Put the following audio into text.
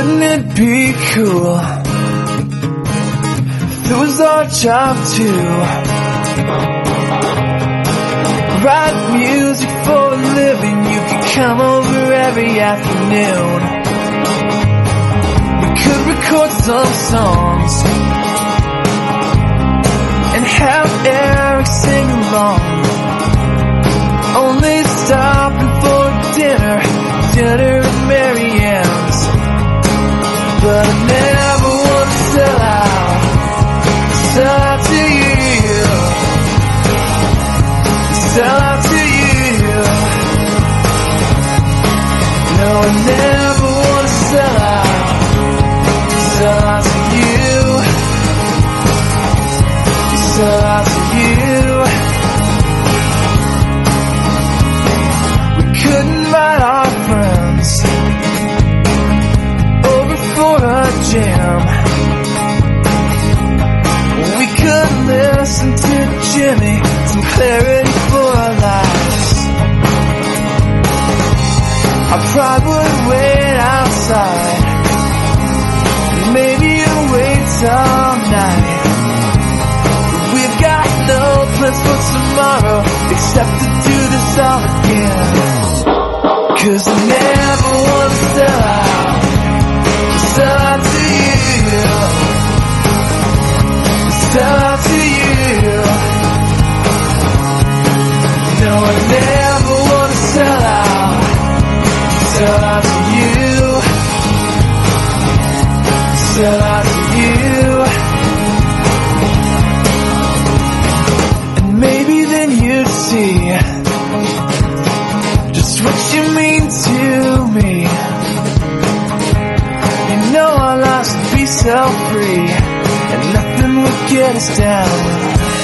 Wouldn't it be cool if it was our job to write music for a living? You could come over every afternoon. We could record some songs and have Eric sing along. Only stopping for dinner at Mary Ann's. But I never want to sell out to you, sell out to you. No, I never want to sell out to you, sell out to you. We couldn't invite our friends over for a jam. We could listen to Jimmy, some clarity for our lives. I probably would wait outside, maybe you'll wait all night. We've got no plans for tomorrow except to do this all again. 'Cause I never want to sell out to you, sell out to you. No, I never want to sell out to you, sell out to you. And maybe then you'd see just what you mean to me. You know our lives would be so free, and nothing would get us down.